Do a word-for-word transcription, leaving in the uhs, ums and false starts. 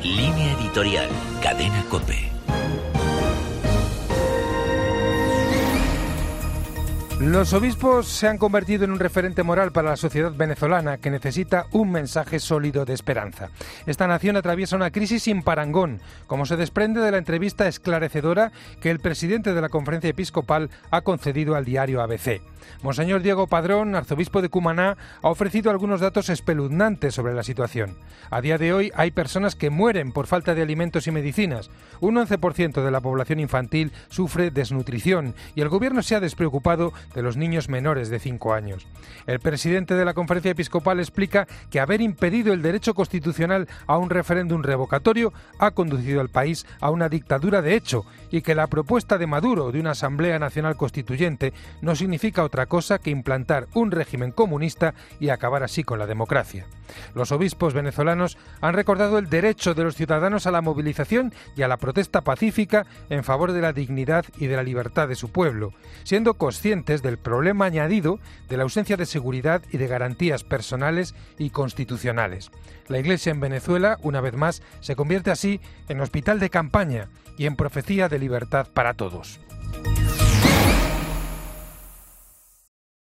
Línea editorial, Cadena COPE. Los obispos se han convertido en un referente moral para la sociedad venezolana que necesita un mensaje sólido de esperanza. Esta nación atraviesa una crisis sin parangón, como se desprende de la entrevista esclarecedora que el presidente de la Conferencia Episcopal ha concedido al diario A B C. Monseñor Diego Padrón, arzobispo de Cumaná, ha ofrecido algunos datos espeluznantes sobre la situación. A día de hoy hay personas que mueren por falta de alimentos y medicinas. Un once por ciento de la población infantil sufre desnutrición y el gobierno se ha despreocupado de los niños menores de cinco años. El presidente de la Conferencia Episcopal explica que haber impedido el derecho constitucional a un referéndum revocatorio ha conducido al país a una dictadura de hecho y que la propuesta de Maduro de una Asamblea Nacional Constituyente no significa otra cosa que implantar un régimen comunista y acabar así con la democracia. Los obispos venezolanos han recordado el derecho de los ciudadanos a la movilización y a la protesta pacífica en favor de la dignidad y de la libertad de su pueblo, siendo conscientes del problema añadido de la ausencia de seguridad y de garantías personales y constitucionales. La Iglesia en Venezuela, una vez más, se convierte así en hospital de campaña y en profecía de libertad para todos.